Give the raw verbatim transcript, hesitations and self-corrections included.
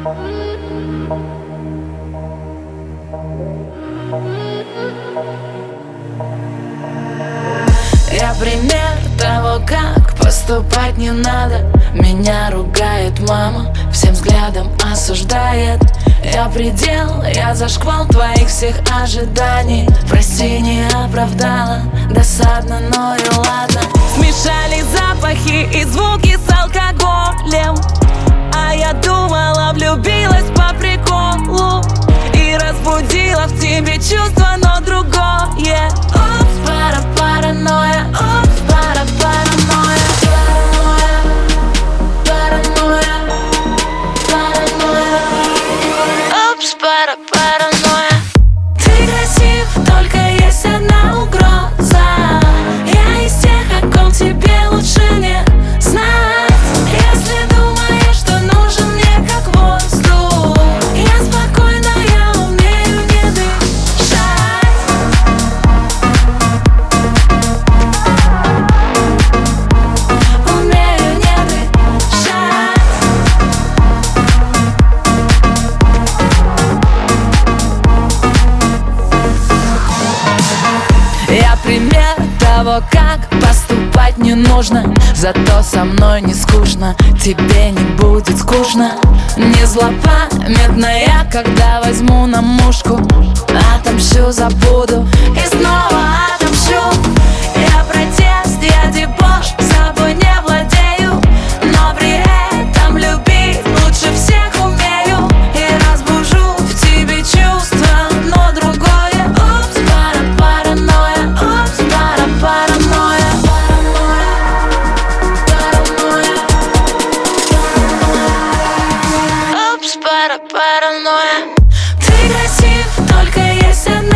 Я пример того, как поступать не надо. Меня ругает мама, всем взглядом осуждает. Я предел, я за шквал твоих всех ожиданий. Прости, не оправдала, досадно, но и ладно. Смешали запахи и звуки с алкоголем, а я думала, влюбилась по приколу и разбудила в тебе чувство, но другое. Упс, пара, паранойя, упс, пара, паранойя. Паранойя, паранойя, упс, пара, паранойя. Ты красив, только есть одна угроза. Я из тех, о ком тебе лучше не знать. Если думаешь, что нужен мне как воздух, я спокойна, я умею не дышать. Умею не дышать. Я пример того, как поступать не нужно. Зато со мной не скучно, тебе не будет скучно. Не злопамятная, когда возьму на мушку. Отомщу, забуду и снова отомщу. Я протест, я дебош, собой не владею, но при этом любить лучше всех умею. И разбужу в тебе чувства, но другое. Упс, пара, паранойя, упс, пара, паранойя. Упс, пара, паранойя. Ты красив, только есть одна